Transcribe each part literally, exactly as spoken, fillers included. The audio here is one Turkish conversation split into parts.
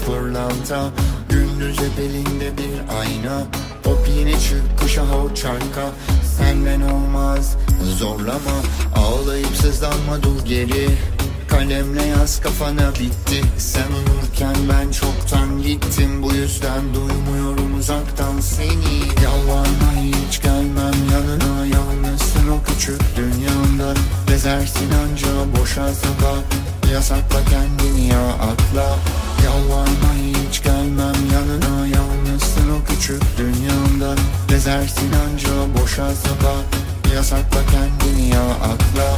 pırlanta. Gündüz hep elinde bir ayna. Hop yine çık kışa hop çarka. Senden olmaz zorlama, ağlayıp sızlanma dur geri. Kalemle yaz kafana bitti. Sen uyurken ben çoktan gittim. Bu yüzden duymuyorum uzaktan seni. Yalvarma hiç gelmem yanına. Yalnızsın o küçük dünyanda. Gezersin anca boşalsa bak. Yasakla kendini ya atla. Yalvarma hiç gelmem yanına. Yalnızsın o küçük dünyanda. Gezersin anca boşalsa bak. Yasakla kendini ya atla.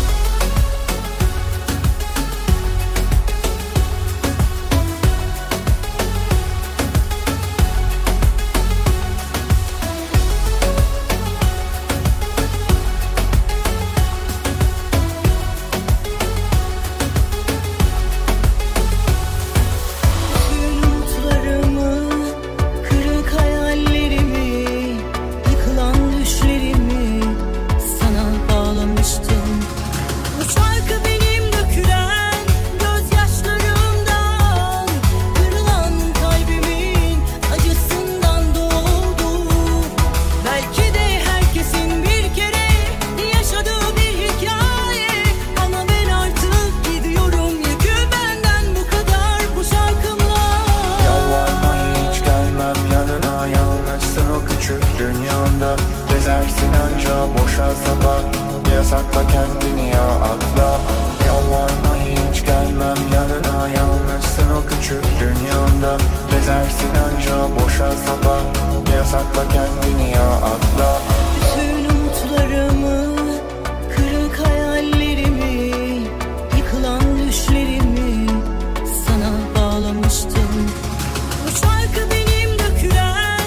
Dünyanda gezersin anca boşalsa bak. Yasakla kendini ya atla. Yalvarma hiç gelmem yanına. Yalnızsın o küçük dünyanda. Gezersin anca boşalsa bak. Yasakla kendini ya atla. Bütün umutlarımı, kırık hayallerimi, yıkılan düşlerimi sana bağlamıştım. Bu şarkı benim dökülen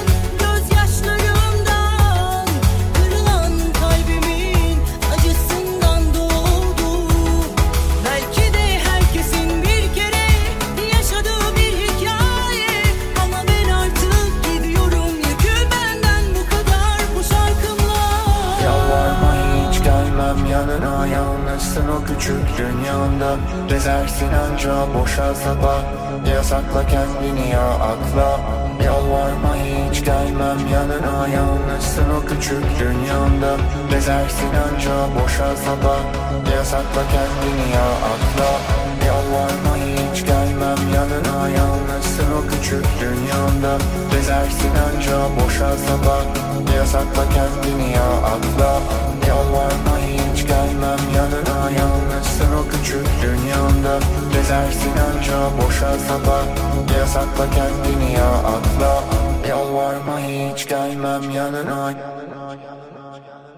gözyaşlarımdan, kırılan kalbimin acısından doğdu. Belki de herkesin bir kere yaşadığı bir hikaye, ama ben artık gidiyorum, yükü benden bu kadar bu şarkımla. Yalvarma hiç gelmem yanına. Yalnızsın o küçük dünyanda. Gezersin anca boşalsa bak. Yasakla kendini ya atla. Yalvarma hiç gelmem yanına. Yalnızsın o küçük dünyanda. Gezersin anca boşalsa bak. Yasakla kendini ya atla. Yalvarma hiç gelmem yanına. Yalnızsın o küçük dünyanda. Gezersin anca boşalsa bak. Yasakla kendini ya atla. Yalvarma hiç gelmem yanına. Yalnızsın o küçük dünyanda. Gezersin anca boşalsa bak. Yasakla kendini ya atla. Yalvarma hiç gelmem yanına.